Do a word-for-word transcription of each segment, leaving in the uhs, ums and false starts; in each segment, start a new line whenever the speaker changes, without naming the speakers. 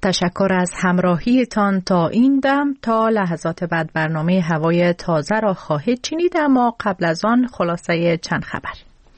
تشکر از همراهیتان تا این دم. تا لحظات بعد برنامه هوای تازه را خواهید شنید، اما قبل از آن خلاصه چند خبر.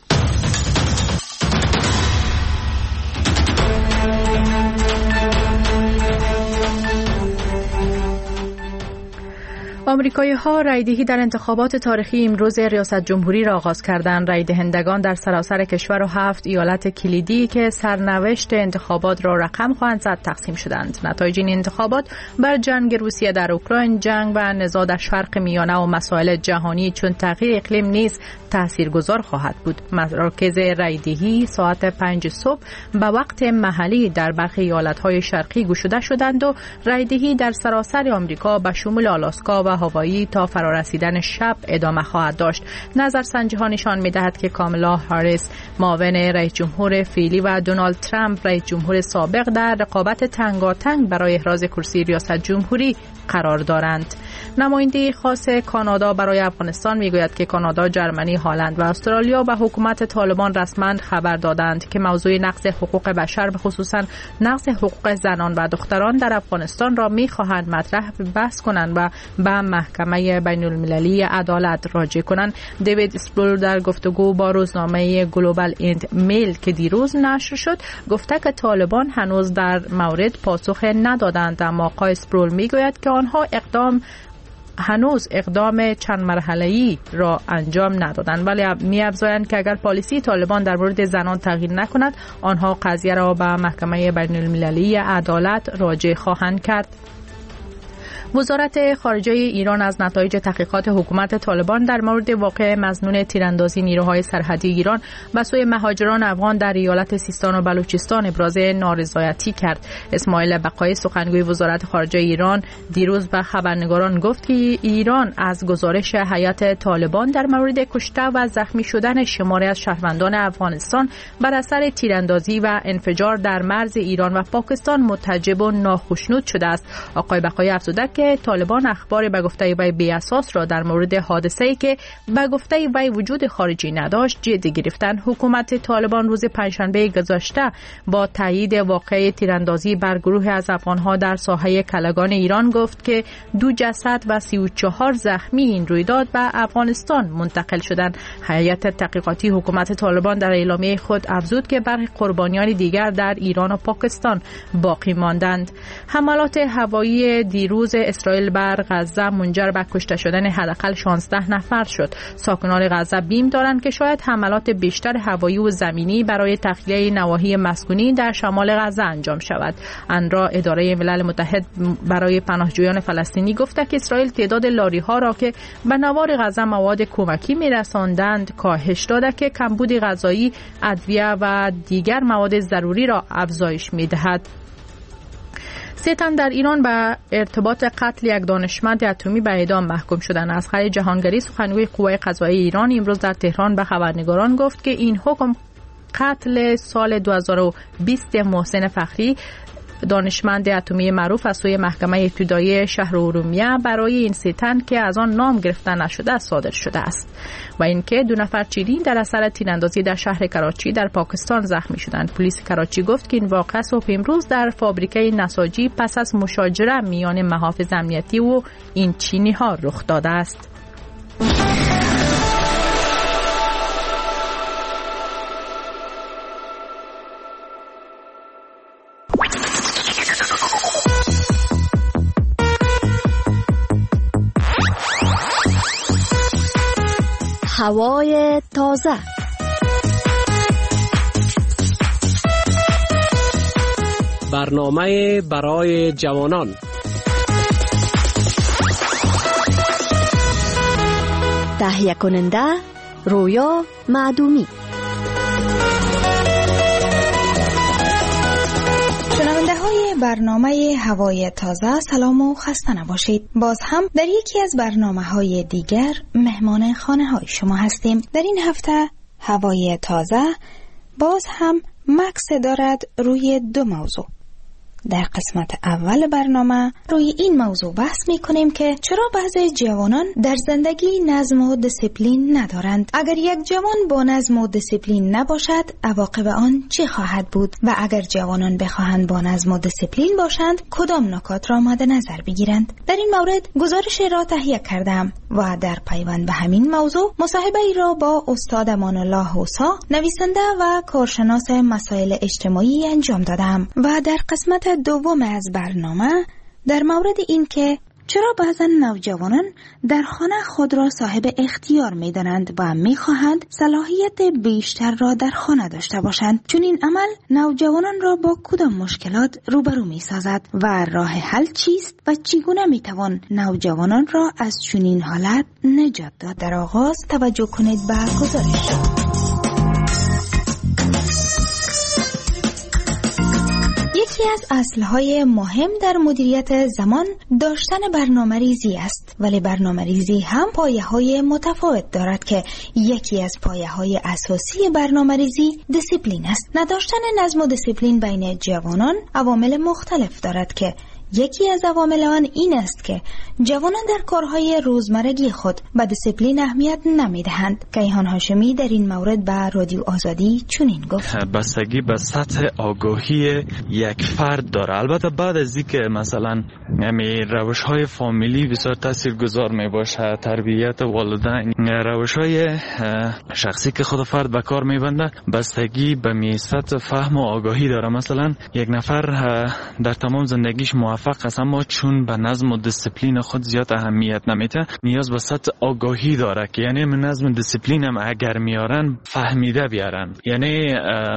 آمریکایی ها رایدهی در انتخابات تاریخی امروز ریاست جمهوری را آغاز کردند. رای دهندگان در سراسر کشور و هفت ایالت کلیدی که سرنوشت انتخابات را رقم خواهند زد تقسیم شدند. نتایج این انتخابات بر جنگ روسیه در اوکراین، جنگ و نزاع در شرق میانه و مسائل جهانی چون تغییر اقلیم نیز تاثیرگذار خواهد بود. مراکز رایدهی ساعت پنج صبح به وقت محلی در برخی ایالت‌های شرقی گشوده شدند و رایدهی در سراسر آمریکا به شمول آلاسکا و هاوایی تا فرارسیدن شب ادامه خواهد داشت. نظرسنجی ها نشان می‌دهد که کامالا هاریس معاون رئیس جمهور فعلی و دونالد ترامپ رئیس جمهور سابق در رقابت تنگاتنگ برای احراز کرسی ریاست جمهوری قرار دارند. نماینده خاص کانادا برای افغانستان میگوید که کانادا، ژرمنی، هلند و استرالیا و حکومت طالبان رسما خبر دادند که موضوع نقض حقوق بشر، به خصوصا نقض حقوق زنان و دختران در افغانستان را میخواهند مطرح بحث کنند و به محکمه بین المللی عدالت راجع کنند. دیوید اسپرول در گفتگو با روزنامه گلوبال ایند میل که دیروز نشر شد گفته که طالبان هنوز در مورد پاسخ ندادند، اما آقای اسپرول میگوید که آنها اقدام هنوز اقدام چند مرحله‌ای را انجام ندادند، ولی می‌افزایند که اگر پالیسی طالبان در مورد زنان تغییر نکند آنها قضیه را به محکمه بین المللی عدالت راجع خواهند کرد. وزارت خارجه ایران از نتایج تحقیقات حکومت طالبان در مورد واقع مظنون تیراندازی نیروهای سرحدی ایران به سوی مهاجران افغان در ایالت سیستان و بلوچستان ابراز نارضایتی کرد. اسماعیل بقایی سخنگوی وزارت خارجه ایران دیروز به خبرنگاران گفت که ایران از گزارش هیئت طالبان در مورد کشته و زخمی شدن شماری از شهروندان افغانستان بر اثر تیراندازی و انفجار در مرز ایران و پاکستان متعجب و ناخشنود شده است. آقای بقایی افزوده که طالبان اخبار به گفته وی بی اساس را در مورد حادثه‌ای که به گفته وی وجود خارجی نداشت جدی گرفتند. حکومت طالبان روز پنجشنبه گذشته با تایید واقعه تیراندازی بر گروه از افغان‌ها در ساحه کلگان ایران گفت که دو جسد و سی و چهار زخمی این رویداد به افغانستان منتقل شدند. هیئت تحقیقاتی حکومت طالبان در اعلامیه خود افزود که برخی قربانیان دیگر در ایران و پاکستان باقی ماندند. حملات هوایی دیروز اسرائیل بر غزه منجر به کشته شدن حداقل شانزده نفر شد. ساکنان غزه بیم دارند که شاید حملات بیشتر هوایی و زمینی برای تخلیه نواحی مسکونی در شمال غزه انجام شود. انرا، اداره ملل متحد برای پناهجویان فلسطینی، گفته که اسرائیل تعداد لاری‌ها را که به نوار غزه مواد کمکی می‌رساندند کاهش داده که کمبود غذایی، ادویه و دیگر مواد ضروری را افزایش می‌دهد. سه تن در ایران به ارتباط قتل یک دانشمند اتمی به اعدام محکوم شدند. اصغر جهانگری سخنگوی قوه قضاییه ایران امروز در تهران به خبرنگاران گفت که این حکم قتل سال دو هزار و بیست محسن فخری، دانشمند اتمی معروف، از سوی محکمه ابتدایی شهر ارومیه برای این سه تن که از آن نام گرفته نشده صادر شده است و اینکه دو نفر چینی در اثر تیراندازی در شهر کراچی در پاکستان زخمی شدند. پلیس کراچی گفت که این واقعه صبح امروز در فابریکه نساجی پس از مشاجره میان محافظ امنیتی و این چینی ها رخ داده است.
هوای تازه.
برنامه برای جوانان.
تهیه کننده رویا معدومی.
برنامه هوای تازه سلام و خسته نباشید. باز هم در یکی از برنامه های دیگر مهمان خانه های شما هستیم. در این هفته هوای تازه باز هم مکس دارد روی دو موضوع: در قسمت اول برنامه روی این موضوع بحث میکنیم که چرا بعضی جوانان در زندگی نظم و دیسیپلین ندارند. اگر یک جوان با نظم و دیسیپلین نباشد عواقب آن چه خواهد بود و اگر جوانان بخواهند با نظم و دیسیپلین باشند کدام نکات را مد نظر بگیرند. در این مورد گزارش را تهیه کردم و در پیوند به همین موضوع مصاحبه ای را با استاد امان الله حوسا، نویسنده و کارشناس مسائل اجتماعی انجام دادم و در قسمت دوم از برنامه در مورد این که چرا بعضا نوجوانان در خانه خود را صاحب اختیار می دانند و می خواهند صلاحیت بیشتر را در خانه داشته باشند، چون این عمل نوجوانان را با کدام مشکلات روبرو می سازد و راه حل چیست و چگونه می توان نوجوانان را از چنین حالت نجات داد. در آغاز توجه کنید به گزارش. یکی از اصلهای مهم در مدیریت زمان داشتن برنامه ریزی است، ولی برنامه ریزی هم پایه های متفاوت دارد که یکی از پایه های اساسی برنامه ریزی دیسیپلین است. نداشتن نظم و دیسیپلین بین جوانان عوامل مختلف دارد که یکی از عوامل آن این است که جوانان در کارهای روزمرگی خود به دیسیپلین اهمیت نمیدهند. کیهان هاشمی در این مورد به رادیو آزادی چنین گفت:
بستگی به سطح آگاهی یک فرد داره. البته بعد از اینکه مثلا یعنی روش‌های فامیلی بسیار تاثیرگذار میباشه، تربیت والدین، روش‌های شخصی که خود فرد به کار میبنده، بستگی به می سطح فهم و آگاهی داره. مثلا یک نفر در تمام زندگیش موفق است اما چون به نظم و دیسیپلین خود زیاد اهمیت نمیده، نیاز به سطح آگاهی داره که یعنی من نظم و دیسیپلین هم اگر میارن فهمیده بیارن، یعنی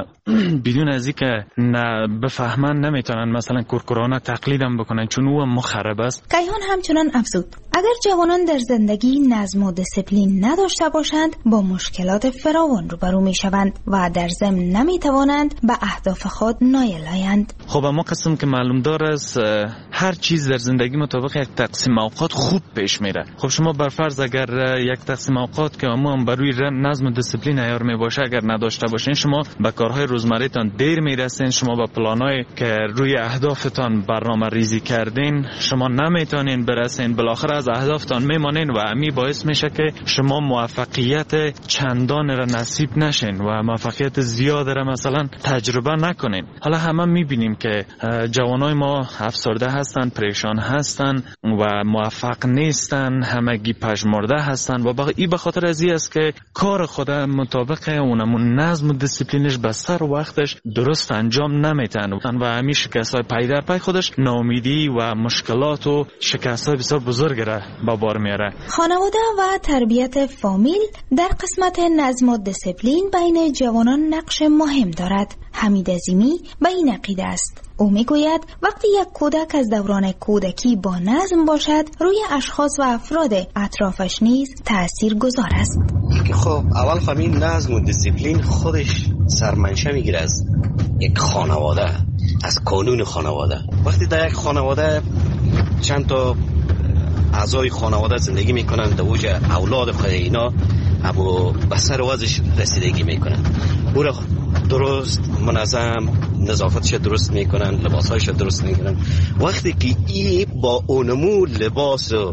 بدون از اینکه نه بفهمن نمیتونن مثلا کورکورانه تقلیدم بکنن چون او مخرب است.
کیهان همچنان افزود: اگر جوانان در زندگی نظم و دیسیپلین نداشته باشند با مشکلات فراوان روبرو میشوند و در ضمن نمیتوانند به اهداف خود نایل آیند.
خب اما قسم که معلوم دار است هر چیز در زندگی مطابق یک تقسیم اوقات خوب پیش میره. خب شما بر فرض اگر یک تقسیم اوقات که اما بر روی نظم و دیسیپلین عیار میباشه اگر نداشته باشین، شما به کارهای روزمره‌تان دیر میرسین، شما به پلانایی که روی اهدافتان برنامه ریزی کردین شما نمیتونین برسین، بالاخره از اهدافتان میمانین و امی باعث میشه که شما موفقیت چندان را نصیب نشین و موفقیت زیاد را مثلا تجربه نکنین. حالا همه میبینیم که جوانای ما افسرده هستن، پریشان هستن و موفق نیستن، همگی پژمرده هستن و این به خاطر از این است که کار خود مطابق اونمون نظم و دیسیپلینش به سر وقتش درست انجام نمیتن و همین شکست‌های پی در پی خودش ناامیدی و مشکلات و شکست‌های بسیار بزرگ را به بار میاره.
خانواده و تربیت فامیل در قسمت نظم و دیسیپلین بین جوانان نقش مهم دارد. حمید عظیمی به این عقیده است. او میگوید وقتی یک کودک از دوران کودکی با نظم باشد روی اشخاص و افراد اطرافش نیز تأثیر گذار است.
خب اول همین نظم و دیسیپلین خودش سرمنشه میگیره از یک خانواده، از قانون خانواده. وقتی در یک خانواده چند تا اعضای خانواده زندگی میکنن، در اوج اولاد خود اینا ابو به سر وضعش رسیدگی میکنن، او را درست منظم نظافتش درست میکنن، لباسهایش درست میکنن. وقتی که ای با اونمو لباس و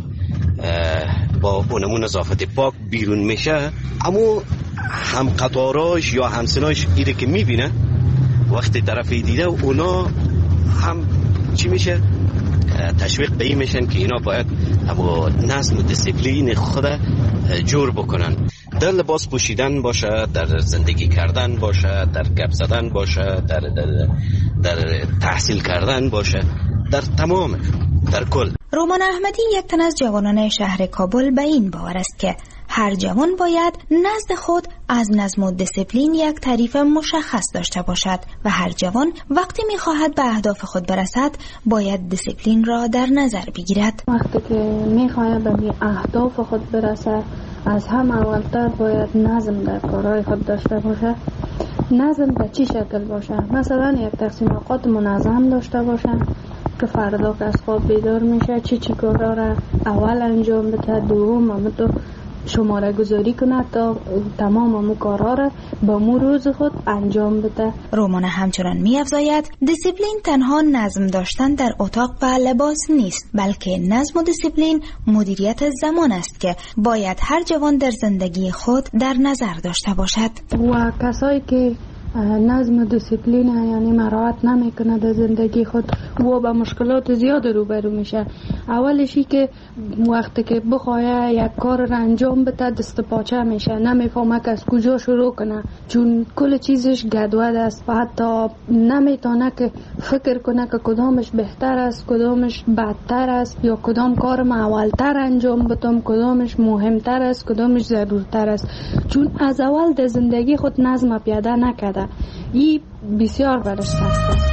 با اونمو نظافت پاک بیرون میشه، اما هم قطاراش یا همسناش ایده که میبینه وقتی طرفی دیده اونا هم چی میشه؟ تشویق به این میشن که اینا باید اما نظم و دیسیپلین خود جور بکنن. در لباس پوشیدن باشه، در زندگی کردن باشه، در گپ زدن باشه، در, در, در تحصیل کردن باشه، در تمام در کل.
رومان احمدی یک تن از جوانان شهر کابل به این باور است که هر جوان باید نزد خود از نظم و دیسیپلین یک تعریف مشخص داشته باشد و هر جوان وقتی می‌خواهد به اهداف خود برسد باید دیسیپلین را در نظر بگیرد.
وقتی که می‌خواهد به اهداف خود برسد از هم اولتر باید نظم در کارهای خود داشته باشد. نظم به چی شکل باشه؟ مثلا یک تقسیم اوقات منظم داشته باشه که فردا که از خواب بیدار میشه چی چی کارا را اول انجام بده، دوم هم تو شماره گذاری کنه تا تمام امو کارها را با مو روز خود انجام بده.
رومانه همچنان می افزاید دیسیپلین تنها نظم داشتن در اتاق و لباس نیست، بلکه نظم و دیسیپلین مدیریت زمان است که باید هر جوان در زندگی خود در نظر داشته باشد.
و کسایی که نظم و دیسیپلین یعنی مراعات نمیکنه در زندگی خود و با مشکلات زیاد روبرو میشه. اولشی که وقتی که بخواه یک کار را انجام بده دست پاچه میشه، نمیفهمه که از کجا شروع کنه، چون کل چیزش گدود است و حتی نمیتونه که فکر کنه که کدامش بهتر است، کدامش بدتر است، یا کدام کار ما اولتر انجام بدم، کدامش مهمتر است، کدامش ضرورتر است، چون از اول در زندگی خود نظم پیاده نکرده. این بسیار برش سخت است.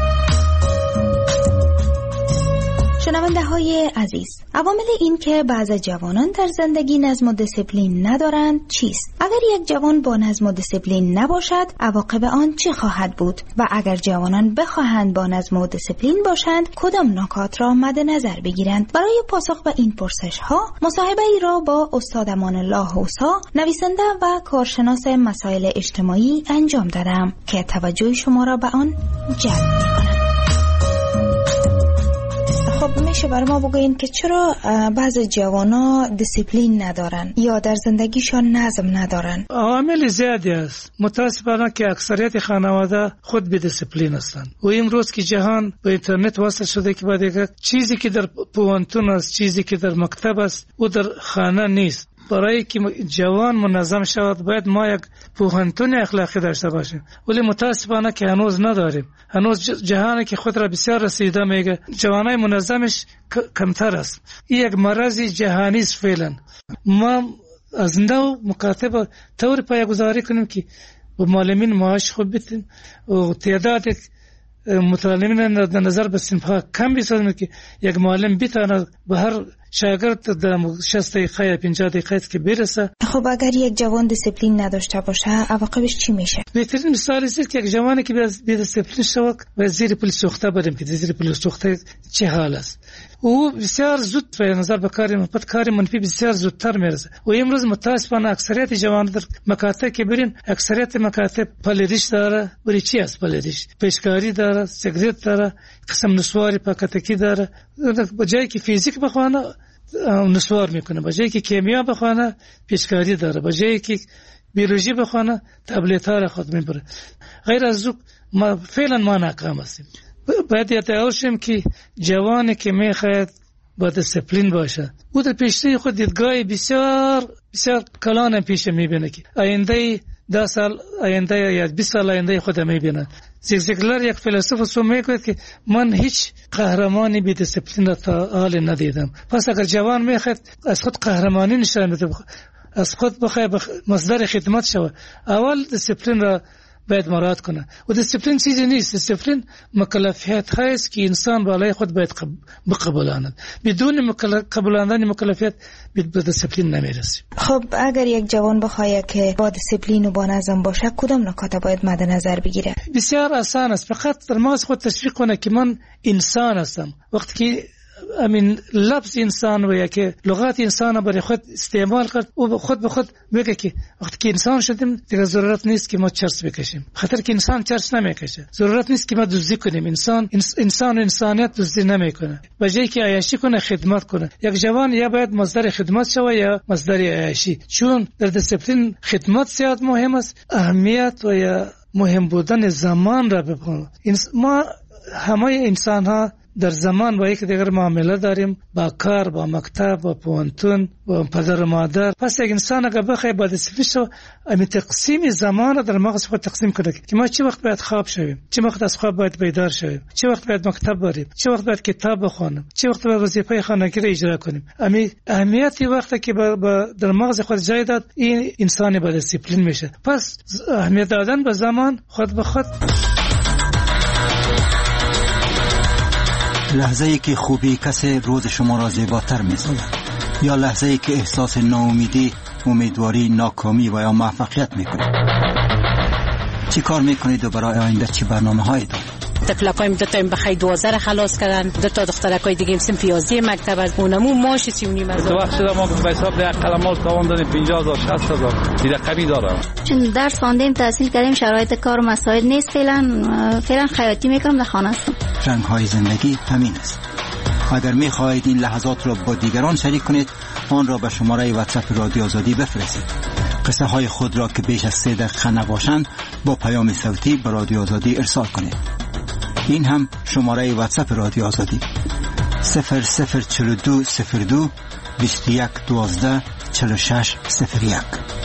شنونده های عزیز، عوامل این که بعض جوانان در زندگی نظم و دیسیپلین ندارند چیست؟ اگر یک جوان با نظم و دیسیپلین نباشد، عواقب آن چه خواهد بود؟ و اگر جوانان بخواهند با نظم و دیسیپلین باشند، کدام نکات را مد نظر بگیرند؟ برای پاسخ به این پرسش ها، مصاحبه ای را با استاد امان الله حوسا، نویسنده و کارشناس مسائل اجتماعی انجام دادم که توجه شما را به آن جلب می‌کند. خب میشه برای ما بگوین که چرا بعض جوانا دیسیپلین ندارن یا در زندگیشان نظم ندارن؟
عوامل زیادی است. متاسفانه که اکثریت خانواده خود بی دیسیپلین هستند و امروز که جهان به اینترنت وصل شده که بعد یک چیزی که در پوانتون است، چیزی که در مکتب است، او در خانه نیست. برای که جوان منظم شود باید ما یک پوهنتون اخلاقی داشته باشیم، ولی متاسفانه که هنوز نداریم. هنوز جهانی که خود را بسیار رسیده میگه جوانای منظمش کمتر است. این یک مرض جهانی است فعلا. ما از نو مکاتب طور پایه‌گذاری کنیم که با معلمین معاش خوب بدیم و تعداد متعلمین در نظر به صنف‌ها کم بسازیم که یک معلم بتونه به هر شاگرد در شصت دقیقه یا پنجاه دقیقه که برسه.
خب اگر یک جوان دیسیپلین نداشته باشه عواقبش چی میشه؟
بهترین مثال است که یک جوانی که بی دیسیپلین شود و زیر پلیس سوخته بریم که زیر پلیس سوخته چه حال است. او بسیار زود به نظر به کار مثبت کار منفی بسیار زودتر میرسه. و امروز متاسفانه اکثریت جوانان در مکاتب که برین اکثریت مکاتب پلیدیش داره. برای چی است پلیدیش؟ پیشکاری داره، سیگریت داره، قسم نسواری پاکتکی داره. بجای که فیزیک بخونه نسوار میکنه، بجای که کیمیا بخونه پیشکاری داره، بجای که بیولوژی بخونه تبلیت ها را خود میبره. غیر از او ما فعلا ما ناکام هستیم. باید یاد شیم که جوانی که میخواهد با دیسیپلین باشه او در پیشروی خود دیدگاه بسیار بسیار کلان پیش میبینه که آینده ده سال آینده یا بیست سال آینده خود میبینه. زیگزیگلر یک فیلسوف سو میگه که من هیچ قهرمانی بی دیسیپلین تا حال ندیدم. پس اگر جوان میخواد از خود قهرمانی نشان بده، از خود بخواد مصدر خدمت شود، اول دیسیپلین را باید مراعات کنه. و دیسیپلین چیزی نیست. دیسیپلین مکلفیت هست که انسان بالای خود باید بقبولاند. بدون قبولاندن مکلفیت به دیسیپلین نمیرسیم.
خب اگر یک جوان بخواد که با دیسیپلین و با نظم باشه کدام نکات باید مد نظر بگیره؟
بسیار آسان است. فقط در مغز خود تشویق کنه که من انسان هستم. وقتی که امین لفظ انسان و یا که لغت انسان برای خود استعمال کرد او خود به خود میگه که وقتی که انسان شدیم دیگه ضرورت نیست که ما چرس بکشیم، خاطر که انسان چرس نمیکشه. ضرورت نیست که ما دزدی کنیم. انسان انسان و انسانیت دزدی نمیکنه. بجای که عیاشی کنه خدمت کنه. یک جوان یا باید مصدر خدمت شود یا مصدر عیاشی، چون در دیسیپلین خدمت زیاد مهم است. اهمیت و یا مهم بودن زمان را بپنه. ما همه انسان ها در زمان با یک دیگر معامله داریم، با کار، با مکتب، با پوانتون، با پدر و مادر. پس یک انسان اگر بخواد با دیسیپلین شو امی تقسیم زمان را در مغز خود تقسیم کنه که ما چه وقت باید خواب شویم، چه وقت از خواب باید بیدار شویم، چه وقت باید مکتب بریم، چه وقت باید کتاب بخونیم، چه وقت باید وظیفه خانگی را اجرا کنیم. امی اهمیتی وقتی که با, با در مغز خود جای داد این انسان با دیسیپلین میشه. پس اهمیت دادن به زمان خود به خود.
لحظه ای که خوبی کسی روز شما را زیباتر می‌سازد، یا لحظه ای که احساس ناامیدی، امیدواری، ناکامی و یا موفقیت می‌کنید. چی کار می‌کنید و برای آینده چه برنامه‌هایی دارید؟
تکلکایم دو تایم بخای دوازده خلاص کردن، دو تا دخترکای دیگه صنف یازده مکتب از اونمو ماش سی و نیم هزار.
تو وقت شده ما به حساب ده قلمال توان دادیم پنجاه هزار شصت هزار دیگه قوی داره.
چون درس خواندیم تحصیل کردیم شرایط کار و مساعد نیست، فعلا فعلا خیاطی میکنم در خانه هستم.
رنگ های زندگی همین است. اگر می خواهید این لحظات را با دیگران شریک کنید، آن را به شماره واتساپ رادیو آزادی بفرستید. قصه های خود را که بیش از سه دقیقه نباشند با پیام صوتی به رادیو آزادی ارسال کنید. این هم شماره واتساپ رادیو آزادی صفر صفر چهل و دو صفر دو بیست و یک دوازده چهل و شش صفر یک.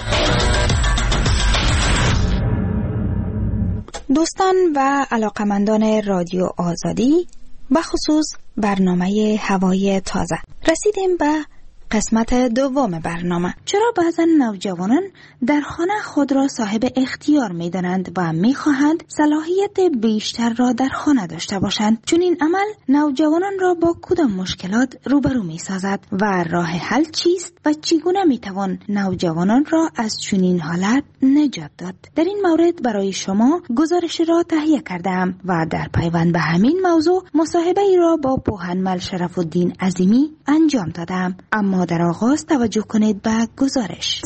دوستان و علاقمندان رادیو آزادی، بخصوص برنامه هوای تازه، رسیدیم به قسمت دوم برنامه. چرا بعضا نوجوانان در خانه خود را صاحب اختیار می دانند و می خواهند صلاحیت بیشتر را در خانه داشته باشند؟ چون این عمل نوجوانان را با کدام مشکلات روبرو می سازد و راه حل چیست و چگونه می توان نوجوانان را از چنین حالت نجات داد؟ در این مورد برای شما گزارش را تهیه کردم و در پیوند به همین موضوع مصاحبه ای را با پوهنمل شرف الدین عظیمی انجام دادم. اما در آغاز توجه کنید به گزارش.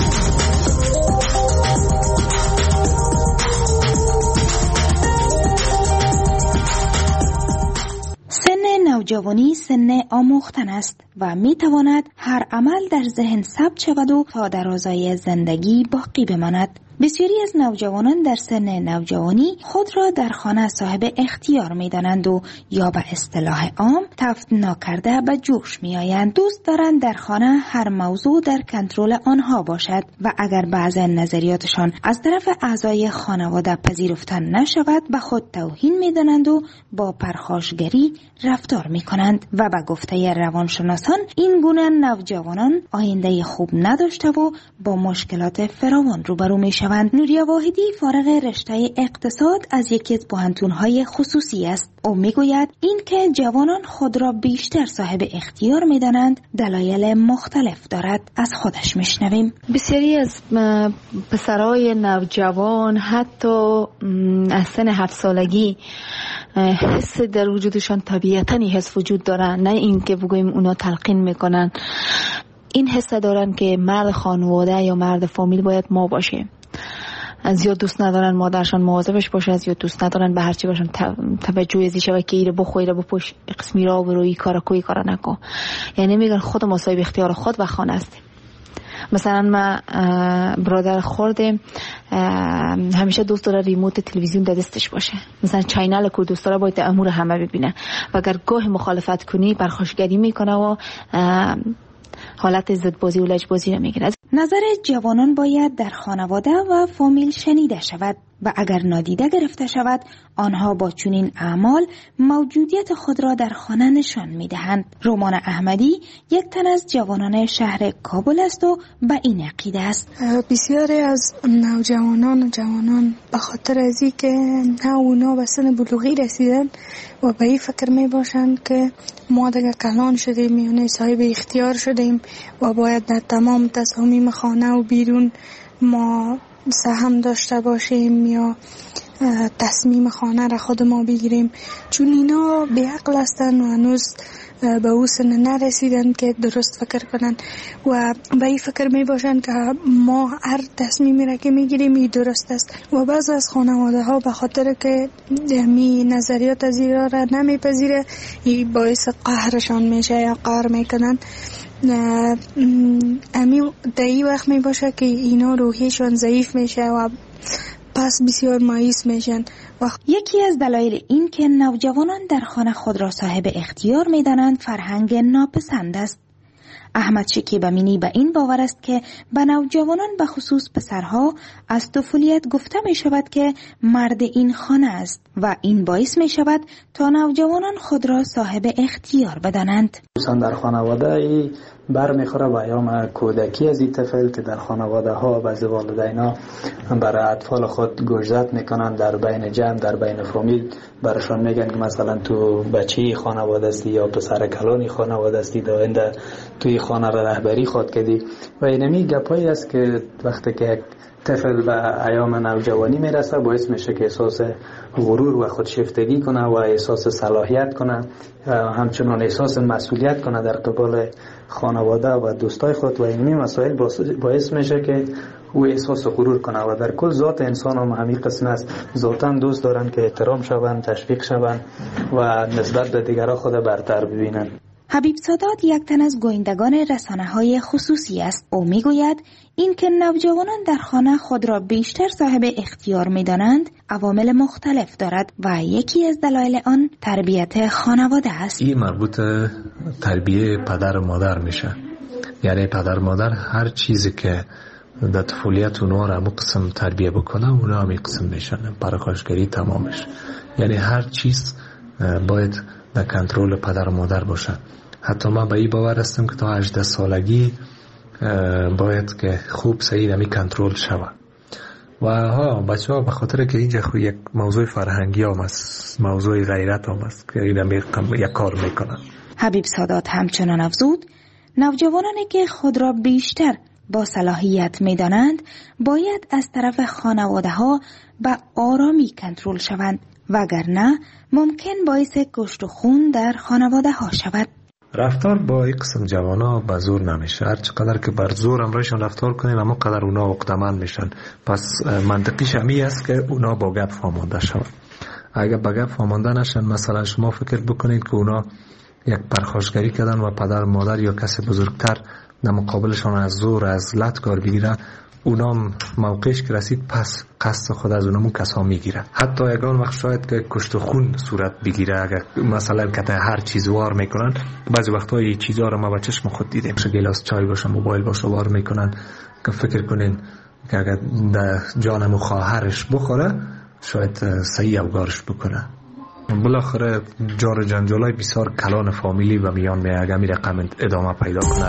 سن نوجوانی سن آموختن است و می تواند هر عمل در ذهن ثبت شود و تا درازای زندگی باقی بماند. بسیاری از نوجوانان در سن نوجوانی خود را در خانه صاحب اختیار می دانند و یا به اصطلاح عام تفت ناکرده به جوش می آیند. دوست دارند در خانه هر موضوع در کنترل آنها باشد و اگر بعض نظریاتشان از طرف اعضای خانواده پذیرفته نشود به خود توهین می دانند و با پرخاشگری رفتار می کنند و به گفته روانشناسان این گونه نوجوانان آینده خوب نداشته و با مشکلات فراوان روبرو می شوند. نوریا واحدی فارغ رشته اقتصاد از یکی از پوهنتون‌های خصوصی است. او میگوید این که جوانان خود را بیشتر صاحب اختیار می‌دانند دلایل مختلف دارد. از خودش میشنویم.
بسیاری از پسرای نوجوان حتی از سن هفت سالگی حس در وجودشان طبیعتاً حس وجود دارن، نه این که بگوییم اونا تلقین میکنن. این حس دارن که مرد خانواده یا مرد فامیل باید ما باشه. از یا دوست ندارن مادرشان مواظبش باشه، از یا دوست ندارن به هر چی باشن توجه ازی شوه که ایره بخوی را بپوش قسمی را بروی کارا کوی کارا نکن. یعنی میگن خود ما صاحب اختیار خود و خانه هستیم. مثلا ما برادر خورده همیشه دوست داره ریموت تلویزیون در دستش باشه، مثلا چینل کو دوست داره باید امور همه ببینه و اگر گاه مخالفت کنی پرخاشگری میکنه و حالت ضدبازی و لجبازی رو میگیره.
نظر جوانان باید در خانواده و فامیل شنیده شود و اگر نادیده گرفته شود آنها با چنین اعمال موجودیت خود را در خانه نشان میدهند. رومان احمدی یک تن از جوانان شهر کابل است و به این عقیده است.
بسیاری از نوجوانان و جوانان به خاطر از این که نه اونا به سن بلوغی رسیدن و به این فکر می باشند که ما دیگه کلان شدیم، یعنی صاحب اختیار شدیم و باید در تمام تصامیم خانه و بیرون ما سهم داشته باشیم یا تصمیم خانه را خود ما بگیریم. چون اینا بی عقل هستن و هنوز به او سن نرسیدن که درست فکر کنن و به این فکر می باشن که ما هر تصمیمی را که می گیریم این درست است و بعض از خانواده ها به خاطر که می نظریات از این را نمی پذیره این باعث قهرشان میشه یا قهر میکنن. امی در این وقت می باشه که اینا روحیشان ضعیف میشه و پس بسیار مایوس میشن.
یکی از دلایل این که نوجوانان در خانه خود را صاحب اختیار میدانند فرهنگ ناپسند است. احمد شکیب امینی به این باور است که به نوجوانان به خصوص پسرها از طفولیت گفته می شود که مرد این خانه است و این باعث می شود تا نوجوانان خود را صاحب اختیار بدانند.
در خانواده ای بر میخوره و ایام کودکی از این طفل که در خانواده ها بعضی والدینا برای اطفال خود گوشزد میکنن در بین جمع در بین فامیل برشان میگن که مثلا تو بچه خانواده استی یا پسر کلانی خانواده استی داینده توی خانه را رهبری خود کردی و اینمی گپایی است که وقتی که طفل به ایام نوجوانی میرسه، باعث میشه که احساس غرور و خودشیفتگی کنه و احساس صلاحیت کنه، همچنان احساس مسئولیت کنه در قبال خانواده و دوستای خود و این مسائل باعث میشه که او احساس غرور کنه و در کل ذات انسان هم همین قسم است. ذاتاً دوست دارن که احترام شوند، تشویق شوند و نسبت به دیگران خود برتر ببینن.
حبیب سادات یک تن از گویندگان رسانه‌های خصوصی است. او میگوید این که نوجوانان در خانه خود را بیشتر صاحب اختیار می‌دانند عوامل مختلف دارد و یکی از دلایل آن تربیت خانواده است.
این مربوط تربیه پدر و مادر میشه. یعنی پدر و مادر هر چیزی که در طفولیت اونها را همون قسم تربیه بکنه اونها همین قسم میشن. پرخاشگری تمامش. یعنی هر چیز باید در کنترل پدر و مادر باشه. حتی ما به این باور هستم که تا هجده سالگی باید که خوب صحیح نمی کنترل شود. و ها بچه ها به خاطر که اینجا خود یک موضوع فرهنگی هم است، موضوع غیرت هم است که این یک کار میکنن.
حبیب سادات همچنان افزود نوجوانانی که خود را بیشتر با صلاحیت میدانند باید از طرف خانواده ها به آرامی کنترل شوند وگرنه ممکن باعث کشت و خون در خانواده ها شود.
رفتار با این قسم جوانا به زور نمیشه. هر چقدر که بر زور امرایشان رفتار کنیم اما قدر اونا عقده‌مند میشن. پس منطقیش همی است که اونا با گپ فهمانده شون. اگر با گپ فهمانده نشن، مثلا شما فکر بکنید که اونا یک پرخاشگری کردن و پدر مادر یا کسی بزرگتر در مقابلشان از زور از لط کار بگیره، اونام موقعش که رسید پس قصد خود از اونمون کسا میگیره. حتی یکان وقت شاید که کشت و خون صورت بگیره. اگر مثلا که هر چیز وار میکنن، بعضی وقتا این چیزها رو ما با چشم خود دیدیم. گلاس چای باشه، موبایل باشه وار میکنن که فکر کنین که اگر در جانم و خواهرش بخوره شاید صحیح اوگارش بکنه. بالاخره جار جنجالای بسیار کلان فامیلی و میان می اگر می رقم ادامه پیدا کنه.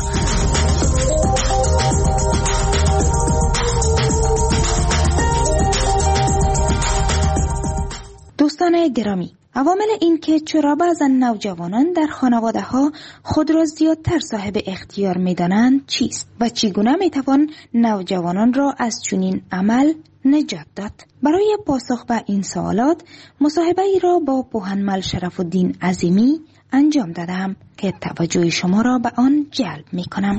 دوستان گرامی، عوامل این که چرا بعضا نوجوانان در خانواده ها خود را زیادتر صاحب اختیار می دانند چیست و چگونه می توان نوجوانان را از چنین عمل نجات داد؟ برای پاسخ به این سوالات مصاحبه ای را با پوهنمل شرف الدین عظیمی انجام دادم که توجه شما را به آن جلب می کنم.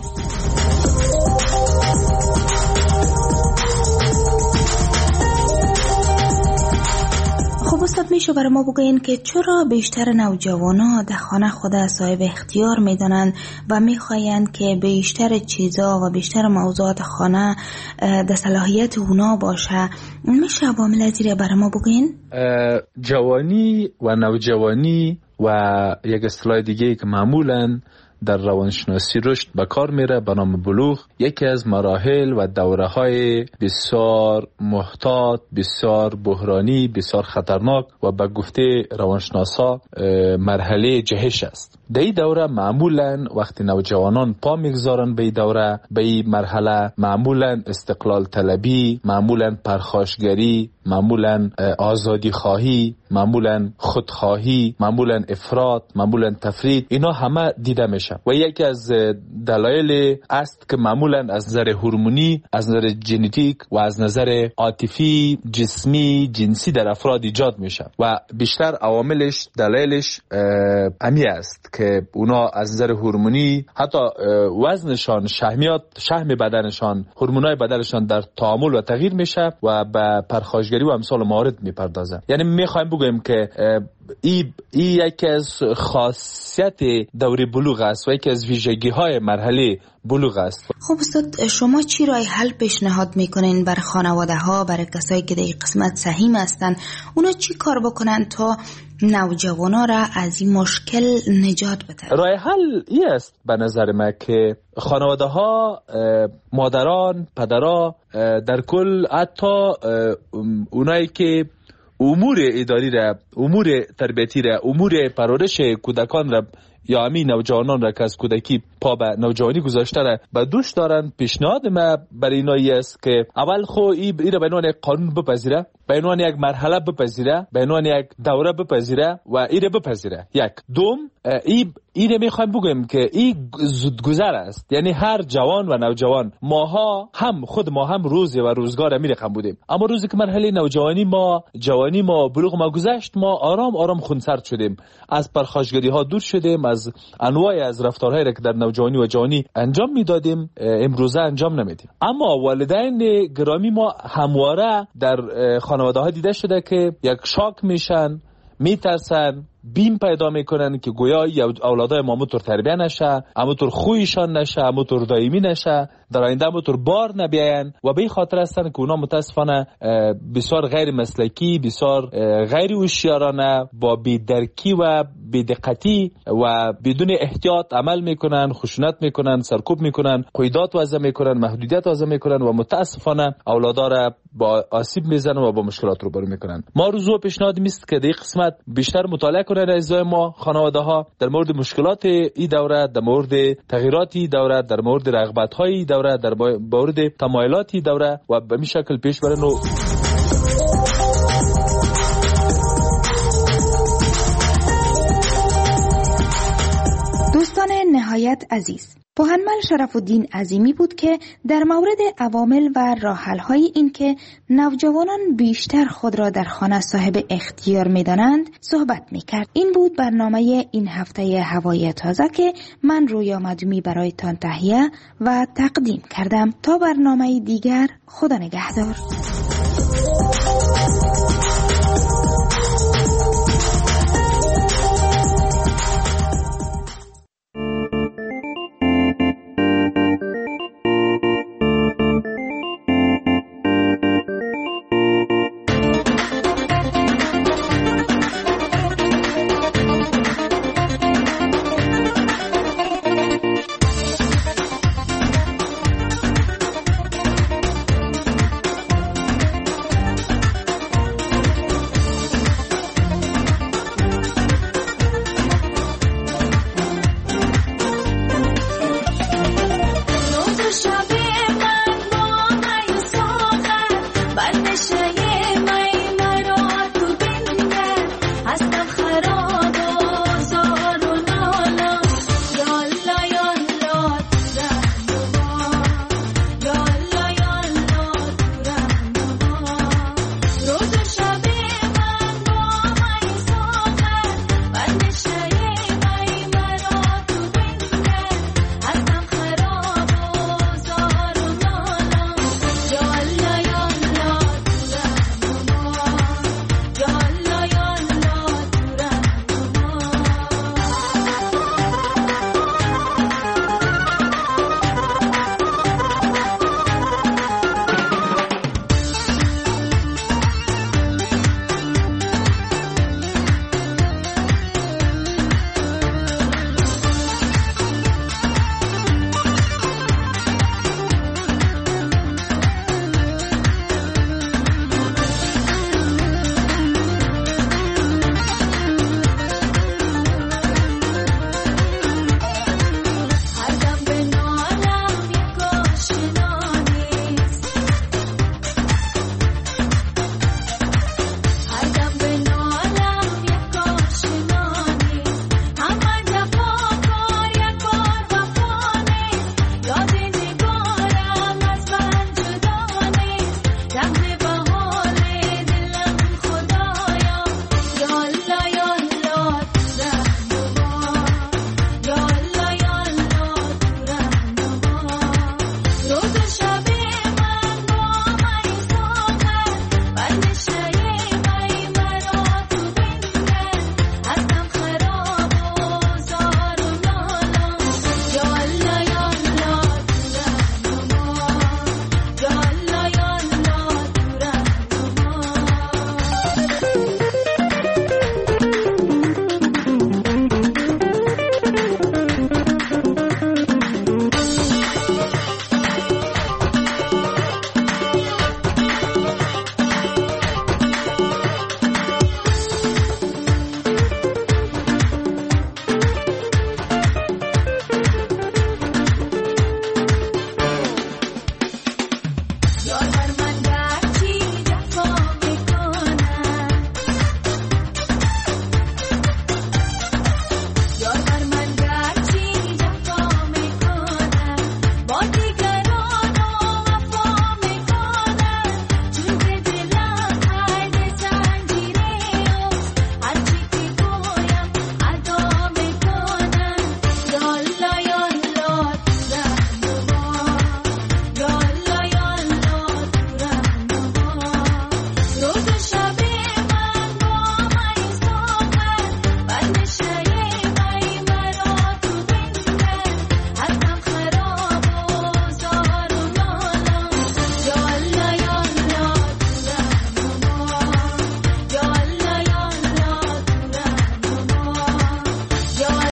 خب استاد میشه برای ما بگوین که چرا بیشتر نوجوانا در خانه خود صاحب اختیار میدانند و میخواین که بیشتر چیزا و بیشتر موضوعات خانه در صلاحیت اونا باشه؟ میشه عوامل ازیره برای ما بگوین؟
جوانی و نوجوانی و یک اصطلاح دیگه که معمولاً در روانشناسی رشد به کار میره به نام بلوغ، یکی از مراحل و دوره های بسیار محتاط، بسیار بحرانی، بسیار خطرناک و به گفته روانشناسا مرحله جهش است. در این دوره معمولا وقتی نوجوانان پا میگذارن به این دوره، به این مرحله، معمولا استقلال طلبی، معمولا پرخاشگری، معمولا آزادی خواهی، معمولا خودخواهی، معمولا افراط، معمولا تفرید، اینا همه دیده میشه و یکی از دلایل است که معمولا از نظر هورمونی، از نظر ژنتیک و از نظر عاطفی، جسمی، جنسی در افراد ایجاد میشه و بیشتر عواملش، دلایلش امی است که اونا از نظر هورمونی حتی وزنشان، شحمیات، شحم بدنشان، هورمونای بدنشان در تعامل و تغییر میشه و به پرخاشگری و امثال موارد میپردازه. یعنی میخوایم بگویم که ای, ای یکی از خاصیت دوره بلوغ است و یکی از ویژگی های مرحله بلوغ است.
خب استاد، شما چی راه حل پیشنهاد میکنین بر خانواده ها، برای کسایی که در این قسمت سهیم هستن، اونا چی کار بکنن تا نوجوانا را از این مشکل نجات بده؟
راه حل این است به نظر من که خانواده ها، مادران، پدران، در کل حتی اونایی که امور اداری را، امور تربیتی را، امور پرورش کودکان را یا همین نوجوانان را که از کودکی پا به نوجوانی گذاشته را به دوش دارن، پیشنهاد ما برای اینایی است که اول خو این را به عنوان یک قانون بپذیره، به عنوان یک مرحله بپذیره، به عنوان یک دوره بپذیره و این را بپذیره. یک دوم، این
اینه میخوایم بگیم که این زودگذر است. یعنی هر جوان و نوجوان، ماها هم خود ما هم روزی و روزگار می رقم بودیم، اما روزی که مرحله نوجوانی ما، جوانی ما، بلوغ ما گذشت، ما آرام آرام خونسرد شدیم، از پرخاشگری ها دور شدیم، از انواع از رفتارهایی که در نوجوانی و جوانی انجام میدادیم امروزه انجام نمیدیم. اما والدین گرامی ما همواره در خانواده ها دیده شده که یک شاک میشن، میترسن، بیم پیدا میکنن که گویا اولادای ما همونطور تربیه نشه، همونطور خویشان نشه، همونطور دائمی نشه، در آینده همونطور بار نبیاین و به این خاطر هستن که اونا متاسفانه بسیار غیر مسلکی، بسیار غیر هوشیارانه، با بی‌درکی و بی‌دقتی و بدون احتیاط عمل میکنن، خشونت میکنن، سرکوب میکنن، قیودات وضع میکنن، محدودیت وضع میکنن و متاسفانه اولادا را با آسیب میزنن و با مشکلات روبرو میکنن. ما روزو پیشنهاد میست که در این قسمت بیشتر مطالعه کنن اعضای ما، خانواده ها، در مورد مشکلات این دوره، در مورد تغییرات این دوره، در مورد رغبت های این دوره، در مورد تمایلات این دوره و به این شکل پیش برن. و
دوستان نهایت عزیز، پوهنمل شرف الدین عظیمی بود که در مورد عوامل و راه‌حل‌های این که نوجوانان بیشتر خود را در خانه صاحب اختیار می‌دانند صحبت می‌کرد. این بود برنامه این هفته هوای تازه که من رویا مدومی برایتان تهیه و تقدیم کردم. تا برنامه دیگر، خدا نگهدار.